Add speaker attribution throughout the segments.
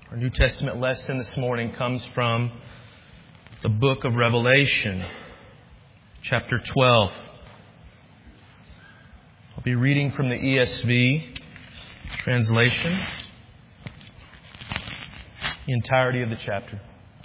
Speaker 1: Our New Testament lesson this morning comes from the book of Revelation, chapter 12. I'll be reading from the ESV translation, the entirety of the chapter.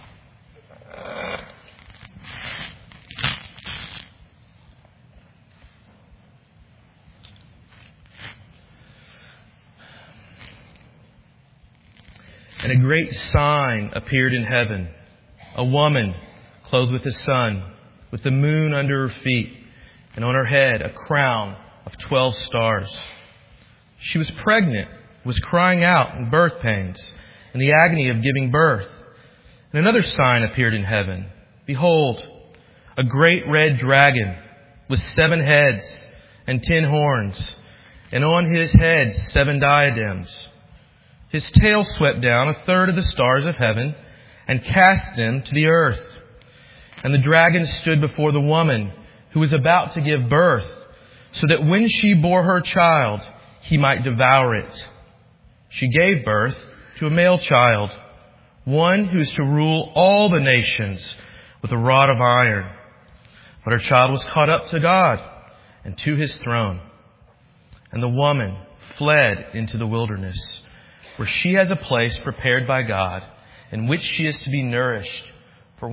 Speaker 1: And a great sign appeared in heaven, a woman clothed with the sun, with the moon under her feet, and on her head a crown of 12 stars. She was pregnant, was crying out in birth pains, in the agony of giving birth. And another sign appeared in heaven. Behold, a great red dragon with 7 heads and 10 horns, and on his head 7 diadems. His tail swept down a third of the stars of heaven and cast them to the earth. And the dragon stood before the woman who was about to give birth, so that when she bore her child, he might devour it. She gave birth to a male child, one who is to rule all the nations with a rod of iron. But her child was caught up to God and to his throne. And the woman fled into the wilderness, where she has a place prepared by God, in which she is to be nourished for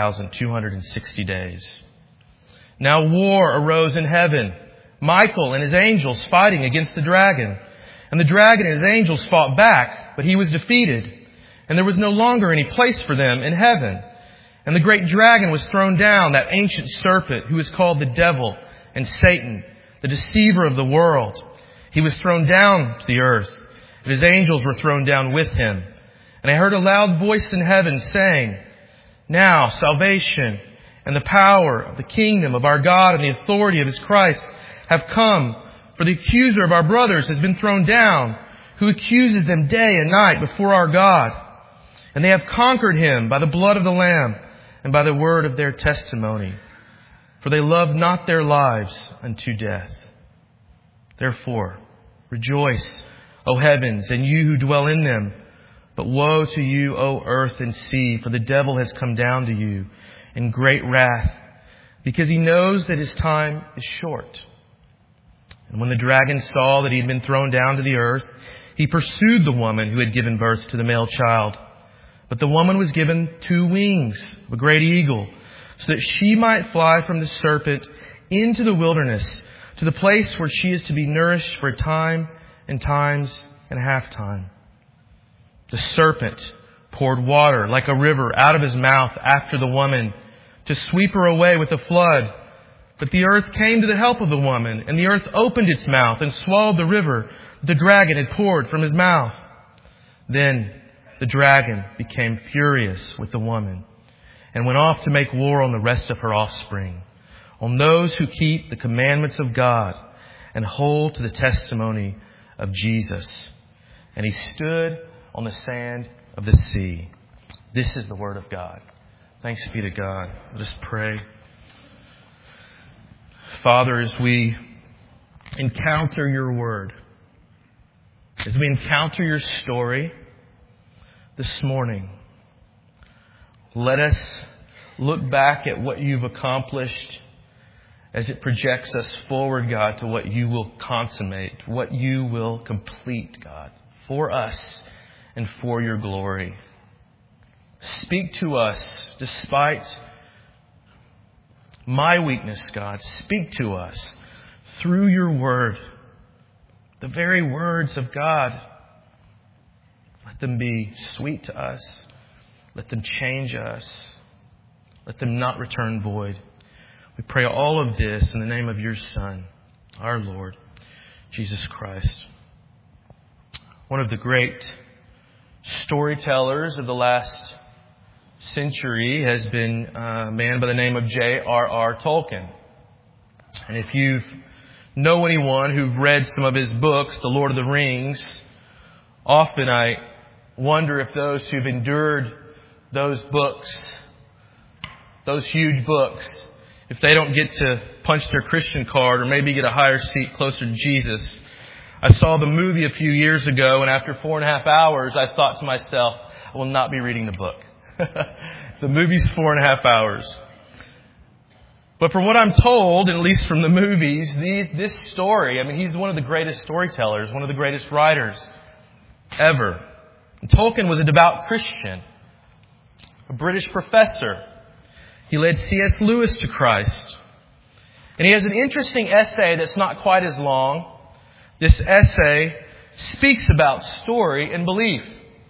Speaker 1: 1,260 days. Now war arose in heaven, Michael and his angels fighting against the dragon. And the dragon and his angels fought back, but he was defeated. And there was no longer any place for them in heaven. And the great dragon was thrown down, that ancient serpent who is called the devil and Satan, the deceiver of the world. He was thrown down to the earth, and his angels were thrown down with him. And I heard a loud voice in heaven saying, "Now salvation and the power of the kingdom of our God and the authority of his Christ have come, for the accuser of our brothers has been thrown down, who accuses them day and night before our God. And they have conquered him by the blood of the Lamb and by the word of their testimony. For they loved not their lives unto death. Therefore, rejoice, O heavens, and you who dwell in them. But woe to you, O earth and sea, for the devil has come down to you in great wrath, because he knows that his time is short." And when the dragon saw that he had been thrown down to the earth, he pursued the woman who had given birth to the male child. But the woman was given 2 wings of a great eagle, so that she might fly from the serpent into the wilderness, to the place where she is to be nourished for a time and times and a half time. The serpent poured water like a river out of his mouth after the woman, to sweep her away with a flood. But the earth came to the help of the woman, and the earth opened its mouth and swallowed the river that the dragon had poured from his mouth. Then the dragon became furious with the woman, and went off to make war on the rest of her offspring, on those who keep the commandments of God and hold to the testimony of Jesus. And he stood on the sand of the sea. This is the word of God. Thanks be to God. Let us pray. Father, as we encounter your word, as we encounter your story this morning, let us look back at what you've accomplished as it projects us forward, God, to what you will consummate, what you will complete, God, for us and for your glory. Speak to us despite my weakness, God. Speak to us through your word, the very words of God. Let them be sweet to us. Let them change us. Let them not return void. We pray all of this in the name of your Son, our Lord, Jesus Christ. One of the great storytellers of the last century has been a man by the name of J.R.R. Tolkien. And if you know anyone who've read some of his books, The Lord of the Rings, often I wonder if those who've endured those books, those huge books, if they don't get to punch their Christian card or maybe get a higher seat closer to Jesus. I saw the movie a few years ago, and after 4.5 hours, I thought to myself, I will not be reading the book. The movie's 4.5 hours. But from what I'm told, at least from the movies, this story, I mean, he's one of the greatest storytellers, one of the greatest writers ever. And Tolkien was a devout Christian, a British professor. He led C.S. Lewis to Christ. And he has an interesting essay that's not quite as long. This essay speaks about story and belief.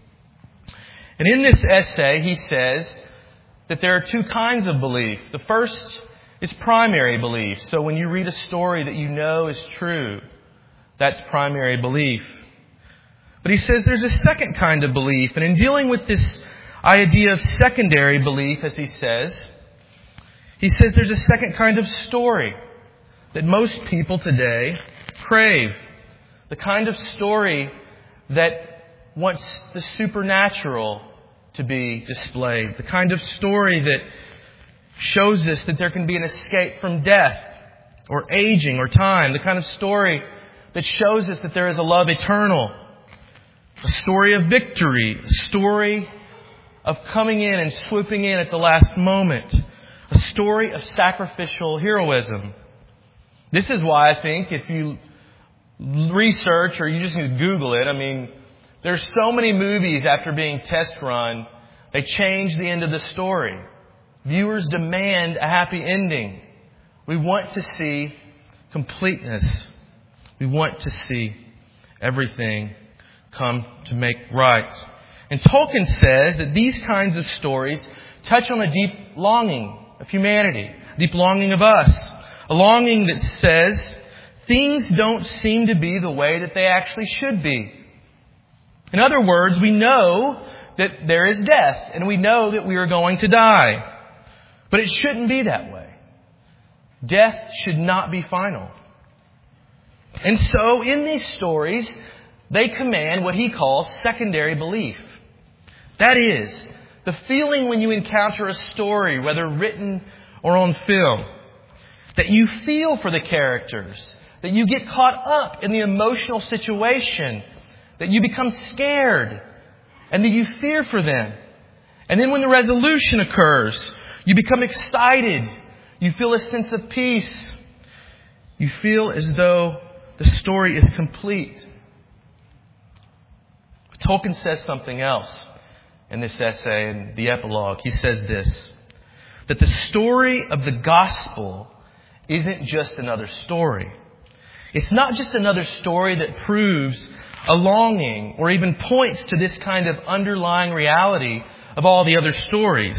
Speaker 1: And in this essay, he says that there are two kinds of belief. The first is primary belief. So when you read a story that you know is true, that's primary belief. But he says there's a second kind of belief. And in dealing with this idea of secondary belief, as he says there's a second kind of story that most people today crave. The kind of story that wants the supernatural to be displayed. The kind of story that shows us that there can be an escape from death or aging or time. The kind of story that shows us that there is a love eternal. A story of victory. A story of coming in and swooping in at the last moment. A story of sacrificial heroism. This is why I think if you research or you just Google it, I mean, there's so many movies after being test run, they change the end of the story. Viewers demand a happy ending. We want to see completeness. We want to see everything come to make right. And Tolkien says that these kinds of stories touch on a deep longing of humanity, a deep longing of us, a longing that says things don't seem to be the way that they actually should be. In other words, we know that there is death and we know that we are going to die. But it shouldn't be that way. Death should not be final. And so in these stories, they command what he calls secondary belief. That is, the feeling when you encounter a story, whether written or on film, that you feel for the characters, that you get caught up in the emotional situation, that you become scared, and that you fear for them. And then when the resolution occurs, you become excited. You feel a sense of peace. You feel as though the story is complete. But Tolkien says something else in this essay, in the epilogue. He says this, that the story of the gospel isn't just another story. It's not just another story that proves a longing or even points to this kind of underlying reality of all the other stories.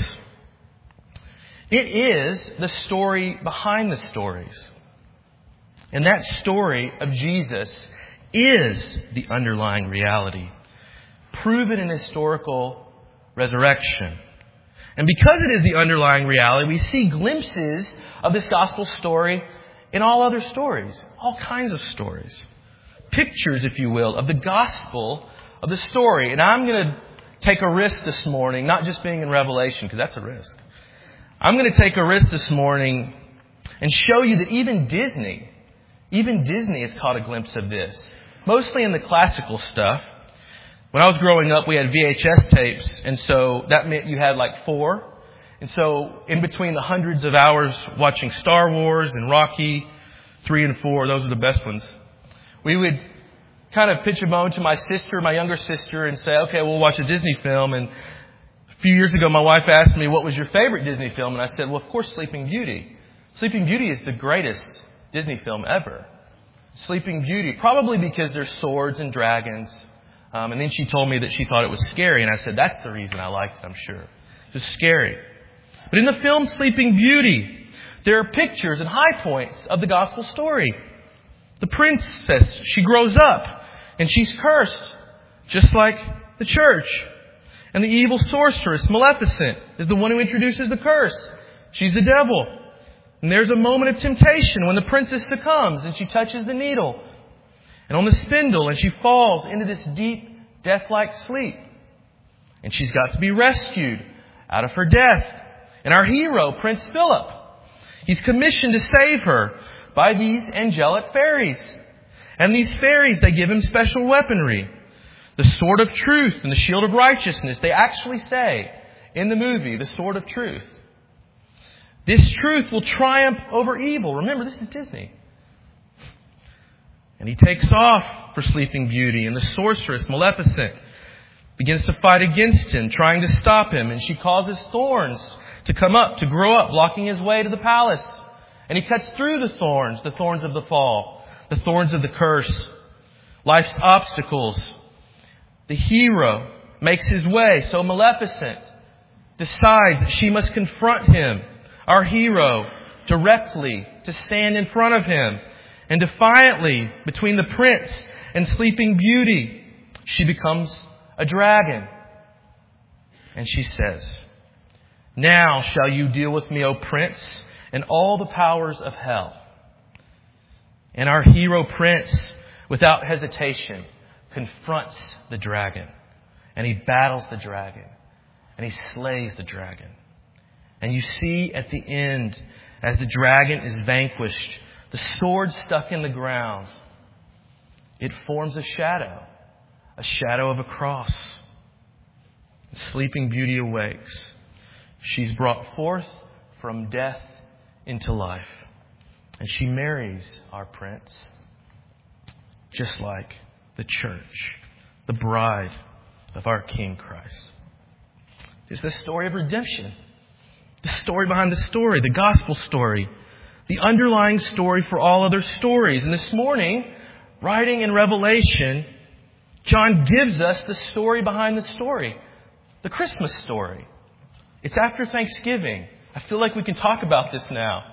Speaker 1: It is the story behind the stories. And that story of Jesus is the underlying reality, proven in historical resurrection. And because it is the underlying reality, we see glimpses of this gospel story in all other stories, all kinds of stories. Pictures, if you will, of the gospel of the story. And I'm going to take a risk this morning, not just being in Revelation, because that's a risk. I'm going to take a risk this morning and show you that even Disney has caught a glimpse of this. Mostly in the classical stuff. When I was growing up, we had VHS tapes, and so that meant you had like 4. And so in between the hundreds of hours watching Star Wars and Rocky 3 and 4, those are the best ones, we would kind of pitch a bone to my sister, my younger sister, and say, okay, we'll watch a Disney film. And a few years ago, my wife asked me, what was your favorite Disney film? And I said, well, of course, Sleeping Beauty. Sleeping Beauty is the greatest Disney film ever. Sleeping Beauty, probably because there's swords and dragons. And then she told me that she thought it was scary. And I said, that's the reason I liked it, I'm sure. It was scary. But in the film Sleeping Beauty, there are pictures and high points of the gospel story. The princess, she grows up and she's cursed, just like the church. And the evil sorceress, Maleficent, is the one who introduces the curse. She's the devil. And there's a moment of temptation when the princess succumbs and she touches the needle and on the spindle, and she falls into this deep, death-like sleep. And she's got to be rescued out of her death. And our hero, Prince Philip, he's commissioned to save her by these angelic fairies. And these fairies, they give him special weaponry. The sword of truth and the shield of righteousness. They actually say in the movie, the sword of truth. This truth will triumph over evil. Remember, this is Disney. And he takes off for Sleeping Beauty, and the sorceress, Maleficent, begins to fight against him, trying to stop him, and she causes thorns to come up, to grow up, blocking his way to the palace. And he cuts through the thorns of the fall, the thorns of the curse, life's obstacles. The hero makes his way, so Maleficent decides that she must confront him, our hero, directly, to stand in front of him. And defiantly, between the prince and Sleeping Beauty, she becomes a dragon. And she says, "Now shall you deal with me, O prince, and all the powers of hell." And our hero prince, without hesitation, confronts the dragon. And he battles the dragon. And he slays the dragon. And you see at the end, as the dragon is vanquished, the sword stuck in the ground, it forms a shadow of a cross. The Sleeping Beauty awakes. She's brought forth from death into life. And she marries our prince, just like the church, the bride of our King Christ. It's the story of redemption. The story behind the story, the gospel story. The underlying story for all other stories. And this morning, writing in Revelation, John gives us the story behind the story. The Christmas story. It's after Thanksgiving. I feel like we can talk about this now.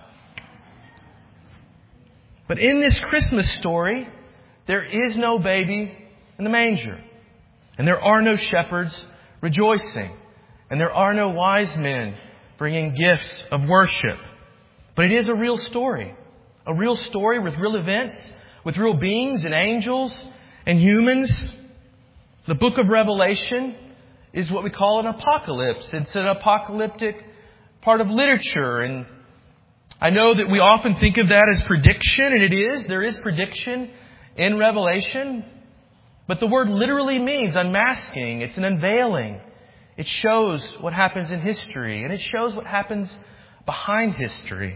Speaker 1: But in this Christmas story, there is no baby in the manger. And there are no shepherds rejoicing. And there are no wise men bringing gifts of worship. But it is a real story with real events, with real beings and angels and humans. The book of Revelation is what we call an apocalypse. It's an apocalyptic part of literature. And I know that we often think of that as prediction, and it is. There is prediction in Revelation. But the word literally means unmasking. It's an unveiling. It shows what happens in history, and it shows what happens behind history.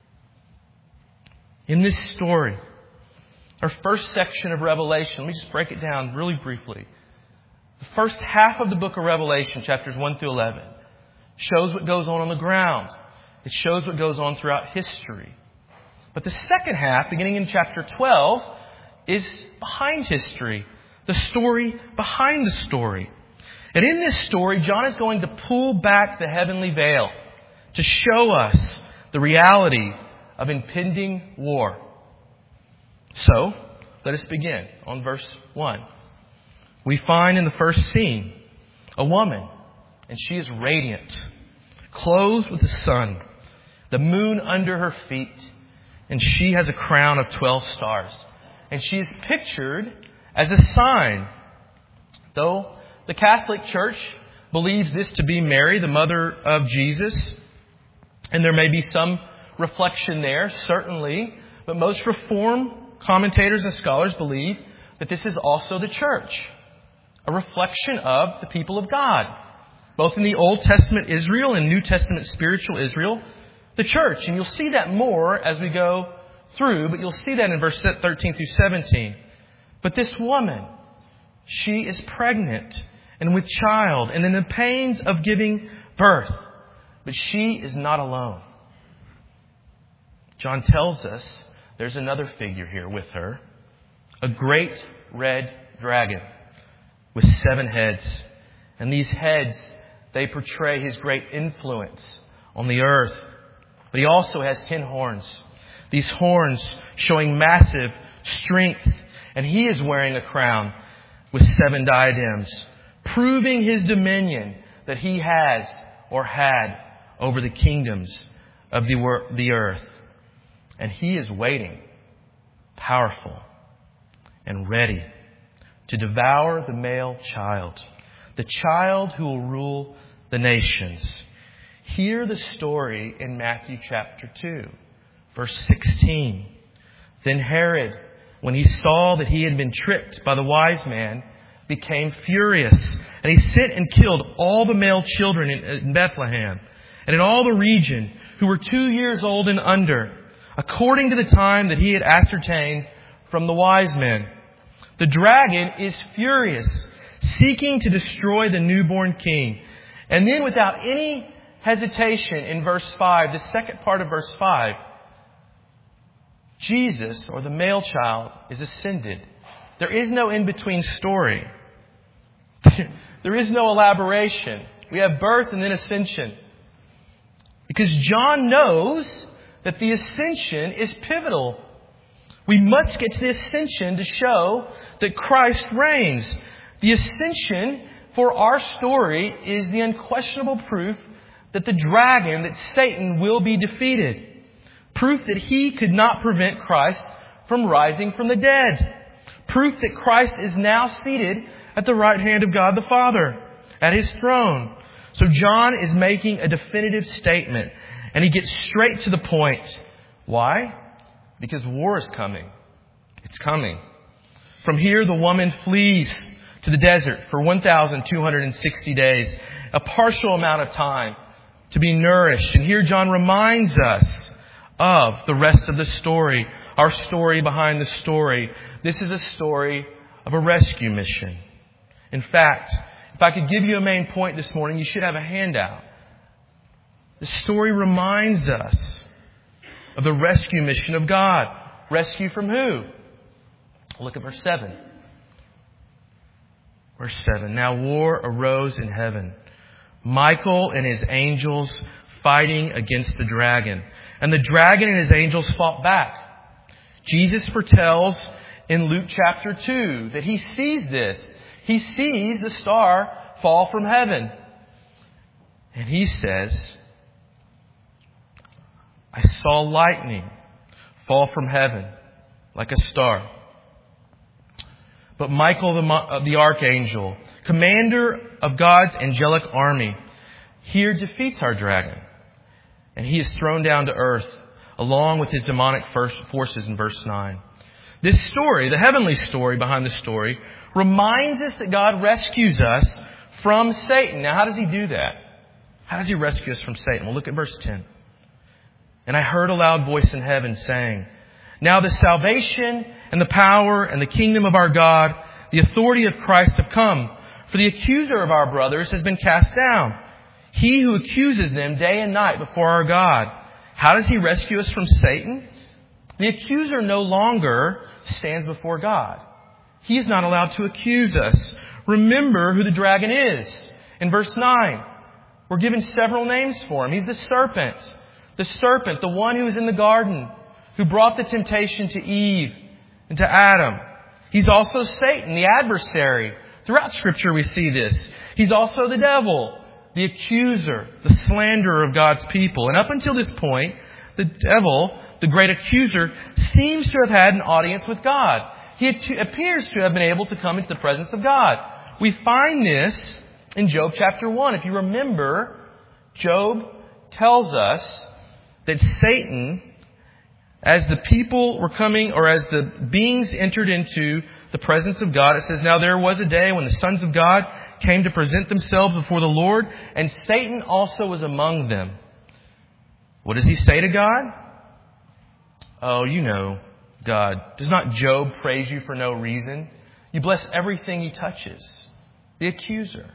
Speaker 1: In this story, our first section of Revelation, let me just break it down really briefly. The first half of the book of Revelation, chapters 1 through 11, shows what goes on the ground. It shows what goes on throughout history. But the second half, beginning in chapter 12, is behind history. The story behind the story. And in this story, John is going to pull back the heavenly veil to show us the reality of impending war. So, let us begin on verse 1. We find in the first scene a woman, and she is radiant, clothed with the sun, the moon under her feet, and she has a crown of 12 stars. And she is pictured as a sign. Though the Catholic Church believes this to be Mary, the mother of Jesus, and there may be some reflection there, certainly, but most Reformed commentators and scholars believe that this is also the church, a reflection of the people of God, both in the Old Testament Israel and New Testament spiritual Israel, the church. And you'll see that more as we go through, but you'll see that in verse 13 through 17. But this woman, she is pregnant and with child and in the pains of giving birth. But she is not alone. John tells us there's another figure here with her. A great red dragon with 7 heads. And these heads, they portray his great influence on the earth. But he also has 10 horns. These horns showing massive strength. And he is wearing a crown with 7 diadems, proving his dominion that he has or had over the kingdoms of the earth. And he is waiting, powerful and ready to devour the male child, the child who will rule the nations. Hear the story in Matthew chapter 2, verse 16. Then Herod, when he saw that he had been tricked by the wise man, became furious, and he sent and killed all the male children in Bethlehem and in all the region who were 2 years old and under, according to the time that he had ascertained from the wise men. The dragon is furious, seeking to destroy the newborn king. And then without any hesitation in verse 5, the second part of verse 5, Jesus, or the male child, is ascended. There is no in-between story. There is no elaboration. We have birth and then ascension. Because John knows that the ascension is pivotal. We must get to the ascension to show that Christ reigns. The ascension for our story is the unquestionable proof that the dragon, that Satan, will be defeated. Proof that he could not prevent Christ from rising from the dead. Proof that Christ is now seated at the right hand of God the Father, at His throne. So John is making a definitive statement, and he gets straight to the point. Why? Because war is coming. It's coming. From here, the woman flees to the desert for 1,260 days, a partial amount of time to be nourished. And here John reminds us of the rest of the story, our story behind the story. This is a story of a rescue mission. In fact, if I could give you a main point this morning, you should have a handout. The story reminds us of the rescue mission of God. Rescue from who? Look at verse 7. Verse 7. Now war arose in heaven. Michael and his angels fighting against the dragon. And the dragon and his angels fought back. Jesus foretells in Luke chapter 2 that he sees this. He sees the star fall from heaven. And he says, I saw lightning fall from heaven like a star. But Michael the archangel, commander of God's angelic army, here defeats our dragon. And he is thrown down to earth along with his demonic forces in verse 9. This story, the heavenly story behind the story, reminds us that God rescues us from Satan. Now, how does He do that? How does He rescue us from Satan? Well, look at verse 10. And I heard a loud voice in heaven saying, now the salvation and the power and the kingdom of our God, the authority of Christ have come. For the accuser of our brothers has been cast down. He who accuses them day and night before our God. How does He rescue us from Satan? The accuser no longer stands before God. He is not allowed to accuse us. Remember who the dragon is. In verse 9, we're given several names for him. He's the serpent. The serpent, the one who was in the garden, who brought the temptation to Eve and to Adam. He's also Satan, the adversary. Throughout Scripture we see this. He's also the devil, the accuser, the slanderer of God's people. And up until this point, the devil, the great accuser, seems to have had an audience with God. He appears to have been able to come into the presence of God. We find this in Job chapter 1. If you remember, Job tells us that Satan, as the people were coming, or as the beings entered into the presence of God, it says, now there was a day when the sons of God came to present themselves before the Lord, and Satan also was among them. What does he say to God? Oh, you know, God, does not Job praise you for no reason? You bless everything he touches. The accuser.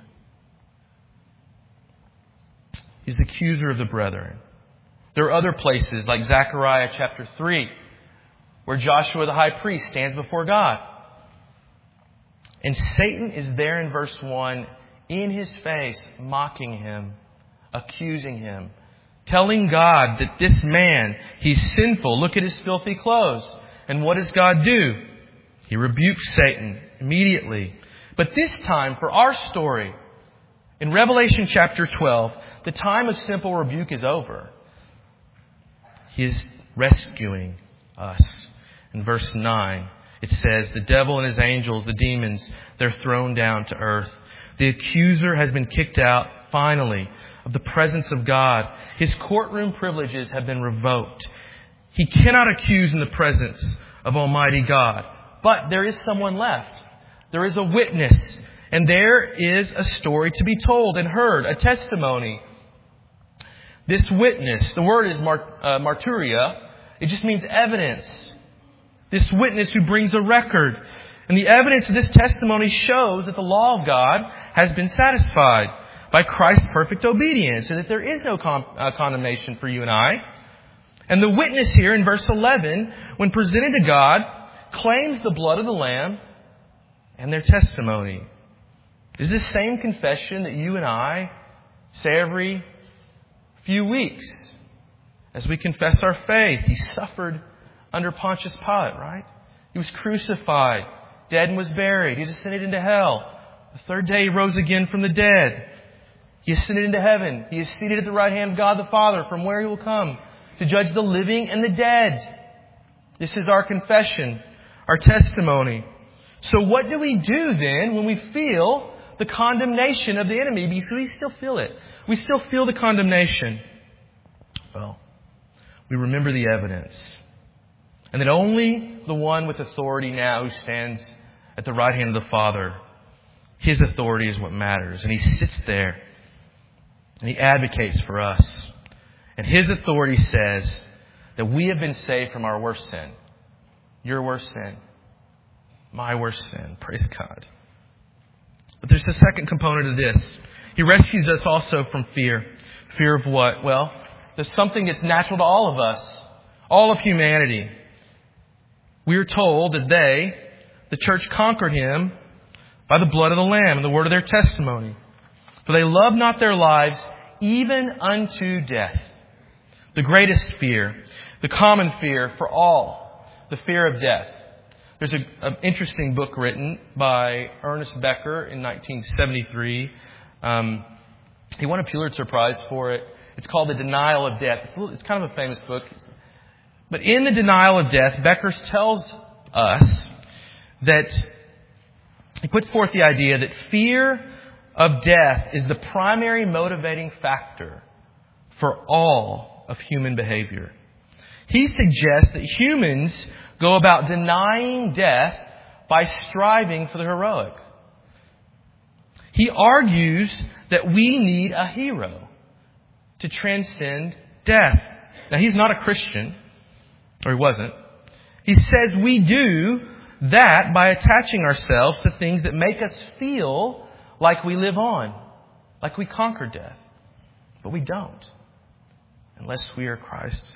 Speaker 1: He's the accuser of the brethren. There are other places like Zechariah chapter 3, where Joshua the high priest stands before God. And Satan is there in verse 1, in his face, mocking him, accusing him, telling God that this man, he's sinful. Look at his filthy clothes. And what does God do? He rebukes Satan immediately. But this time, for our story, in Revelation chapter 12, the time of simple rebuke is over. He is rescuing us. In verse 9, it says, the devil and his angels, the demons, they're thrown down to earth. The accuser has been kicked out, finally, of the presence of God. His courtroom privileges have been revoked. He cannot accuse in the presence of Almighty God. But there is someone left. There is a witness. And there is a story to be told and heard, a testimony. This witness, the word is martyria. It just means evidence. This witness who brings a record. And the evidence of this testimony shows that the law of God has been satisfied by Christ's perfect obedience, and that there is no condemnation for you and I. And the witness here in verse 11, when presented to God, claims the blood of the Lamb and their testimony. Is this same confession that you and I say every few weeks as we confess our faith. He suffered under Pontius Pilate, right? He was crucified, dead and was buried. He descended into hell. The third day He rose again from the dead. He ascended into heaven. He is seated at the right hand of God the Father, from where He will come to judge the living and the dead. This is our confession, our testimony. So what do we do then when we feel the condemnation of the enemy? Because we still feel it. We still feel the condemnation. Well, we remember the evidence. And that only the one with authority now who stands at the right hand of the Father, His authority is what matters. And He sits there and He advocates for us. And His authority says that we have been saved from our worst sin. Your worst sin. My worst sin. Praise God. But there's a second component of this. He rescues us also from fear. Fear of what? Well, there's something that's natural to all of us. All of humanity. We are told that the church conquered Him by the blood of the Lamb and the word of their testimony. For they loved not their lives even unto death. The greatest fear, the common fear for all, the fear of death. There's an interesting book written by Ernest Becker in 1973. He won a Pulitzer Prize for it. It's called The Denial of Death. It's kind of a famous book. But in The Denial of Death, Becker tells us that he puts forth the idea that fear of death is the primary motivating factor for all of human behavior. He suggests that humans go about denying death by striving for the heroic. He argues that we need a hero to transcend death. Now, he's not a Christian, or he wasn't. He says we do that by attaching ourselves to things that make us feel like we live on, like we conquer death. But we don't, unless we are Christ's.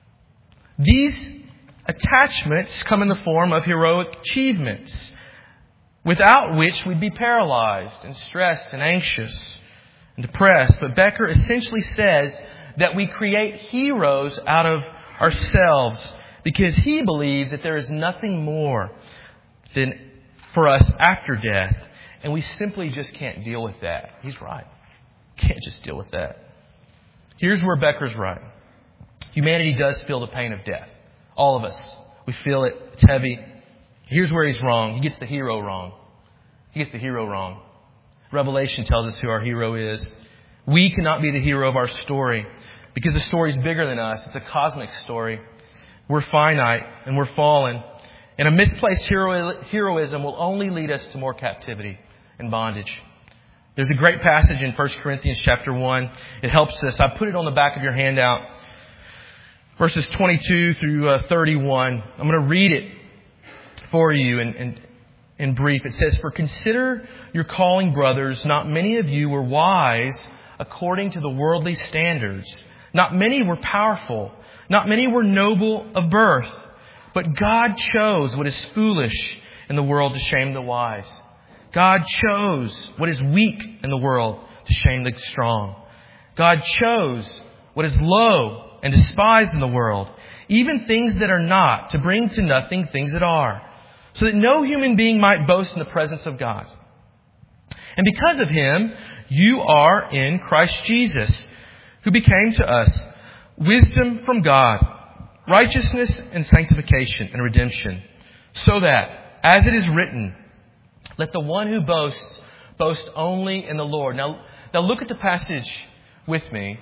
Speaker 1: These attachments come in the form of heroic achievements, without which we'd be paralyzed and stressed and anxious and depressed. But Becker essentially says that we create heroes out of ourselves because he believes that there is nothing more than for us after death. And we simply just can't deal with that. He's right. Can't just deal with that. Here's where Becker's right. Humanity does feel the pain of death. All of us. We feel it. It's heavy. Here's where he's wrong. He gets the hero wrong. He gets the hero wrong. Revelation tells us who our hero is. We cannot be the hero of our story because the story is bigger than us. It's a cosmic story. We're finite and we're fallen. And a misplaced heroism will only lead us to more captivity and bondage. There's a great passage in 1 Corinthians chapter 1. It helps us. I put it on the back of your handout. Verses 22 through 31. I'm going to read it for you in brief. It says, "For consider your calling, brothers. Not many of you were wise according to the worldly standards. Not many were powerful. Not many were noble of birth. But God chose what is foolish in the world to shame the wise. God chose what is weak in the world to shame the strong. God chose what is low and despised in the world, even things that are not, to bring to nothing things that are, so that no human being might boast in the presence of God. And because of Him, you are in Christ Jesus, who became to us wisdom from God, righteousness and sanctification and redemption, so that, as it is written, let the one who boasts boast only in the Lord." Now look at the passage with me.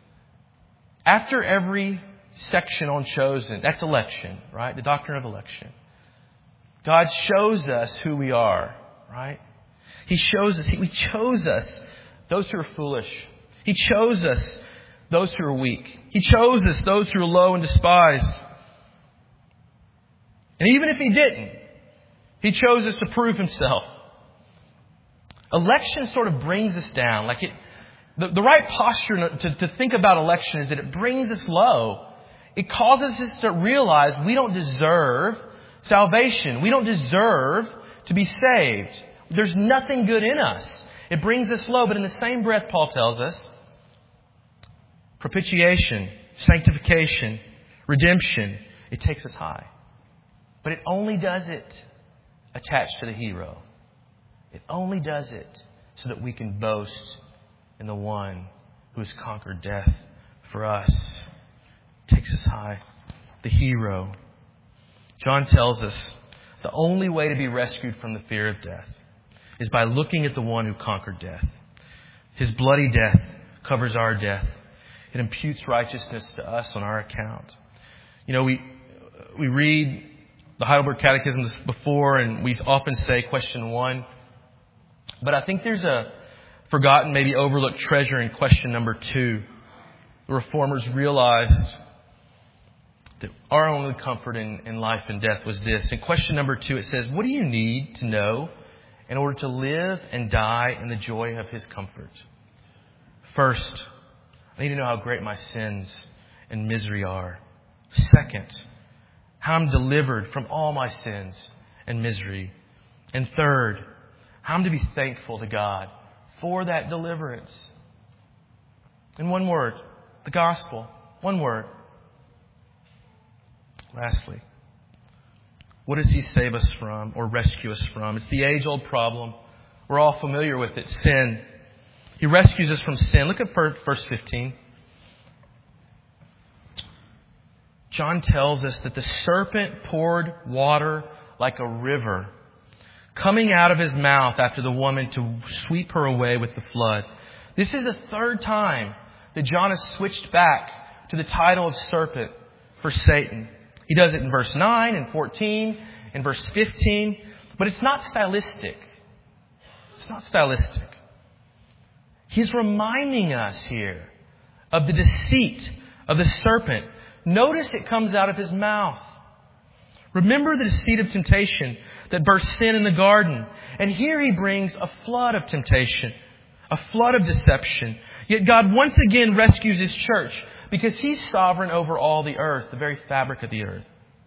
Speaker 1: After every section on chosen, that's election, right? The doctrine of election. God shows us who we are, right? He shows us, He chose us, those who are foolish. He chose us, those who are weak. He chose us, those who are low and despised. And even if He didn't, He chose us to prove Himself. Election sort of brings us down. The right posture to think about election is that it brings us low. It causes us to realize we don't deserve salvation. We don't deserve to be saved. There's nothing good in us. It brings us low. But in the same breath, Paul tells us, propitiation, sanctification, redemption, it takes us high. But it only does it attached to the hero. It only does it so that we can boast in the one who has conquered death for us. It takes us high. The hero. John tells us the only way to be rescued from the fear of death is by looking at the one who conquered death. His bloody death covers our death. It imputes righteousness to us on our account. You know, we read the Heidelberg Catechism before, and we often say question 1. But I think there's a forgotten, maybe overlooked treasure in question number 2. The Reformers realized that our only comfort in life and death was this. In question number 2, it says, what do you need to know in order to live and die in the joy of His comfort? First, I need to know how great my sins and misery are. Second, how I'm delivered from all my sins and misery. And third, how I'm to be thankful to God for that deliverance. In one word, the gospel. One word. Lastly, what does He save us from or rescue us from? It's the age-old problem. We're all familiar with it. Sin. He rescues us from sin. Look at verse 15. John tells us that the serpent poured water like a river coming out of his mouth after the woman to sweep her away with the flood. This is the third time that John has switched back to the title of serpent for Satan. He does it in verse 9 and 14, in verse 15, but it's not stylistic. It's not stylistic. He's reminding us here of the deceit of the serpent. Notice it comes out of his mouth. Remember the deceit of temptation that burst sin in the garden. And here he brings a flood of temptation, a flood of deception. Yet God once again rescues His church because He's sovereign over all the earth, the very fabric of the earth.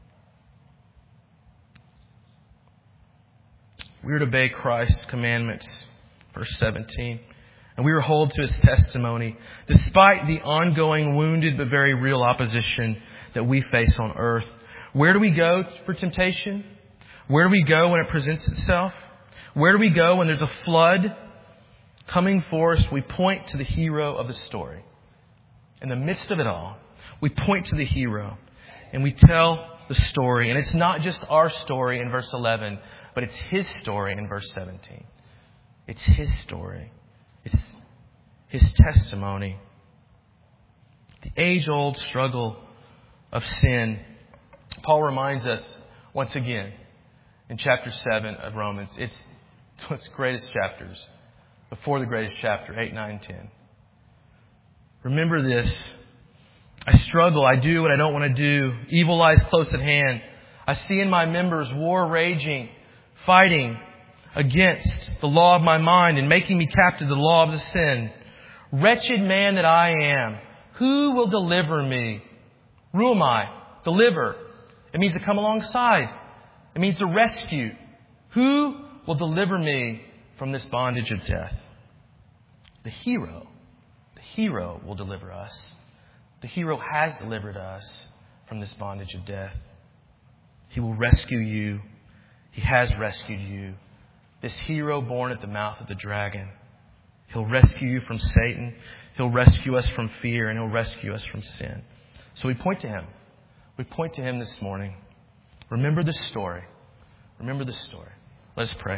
Speaker 1: We are to obey Christ's commandments, verse 17. And we are hold to His testimony, despite the ongoing, wounded, but very real opposition that we face on earth. Where do we go for temptation? Where do we go when it presents itself? Where do we go when there's a flood coming for us? We point to the hero of the story. In the midst of it all, we point to the hero and we tell the story. And it's not just our story in verse 11, but it's His story in verse 17. It's His story. It's His testimony. The age-old struggle of sin. Paul reminds us once again in chapter 7 of Romans. It's one of its greatest chapters. Before the greatest chapter, 8, 9, 10. Remember this. I struggle. I do what I don't want to do. Evil lies close at hand. I see in my members war raging, fighting against the law of my mind and making me captive to the law of the sin. Wretched man that I am, who will deliver me? Ruamai, deliver. It means to come alongside. It means to rescue. Who will deliver me from this bondage of death? The hero will deliver us. The hero has delivered us from this bondage of death. He will rescue you. He has rescued you. This hero born at the mouth of the dragon. He'll rescue you from Satan. He'll rescue us from fear, and He'll rescue us from sin. So we point to Him. We point to Him this morning. Remember the story. Remember the story. Let's pray.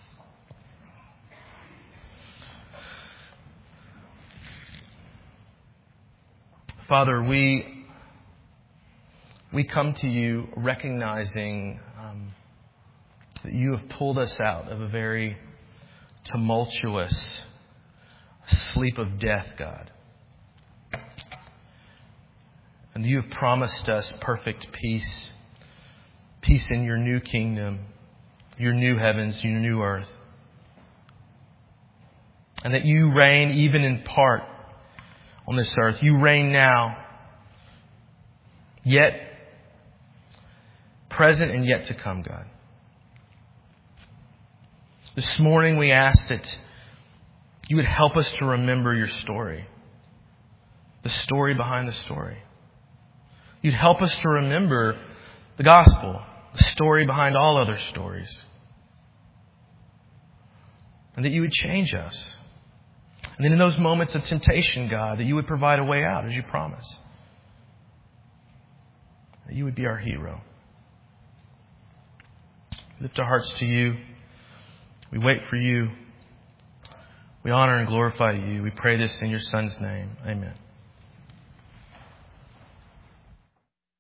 Speaker 1: Father, we come to You recognizing that that you have pulled us out of a very tumultuous sleep of death, God. And you have promised us perfect peace. Peace in your new kingdom, your new heavens, your new earth. And that you reign even in part on this earth. You reign now, yet present and yet to come, God. This morning we ask that you would help us to remember your story. The story behind the story. You'd help us to remember the gospel. The story behind all other stories. And that you would change us. And then in those moments of temptation, God, that you would provide a way out as you promise. That you would be our hero. We lift our hearts to you. We wait for you. We honor and glorify you. We pray this in your Son's name. Amen.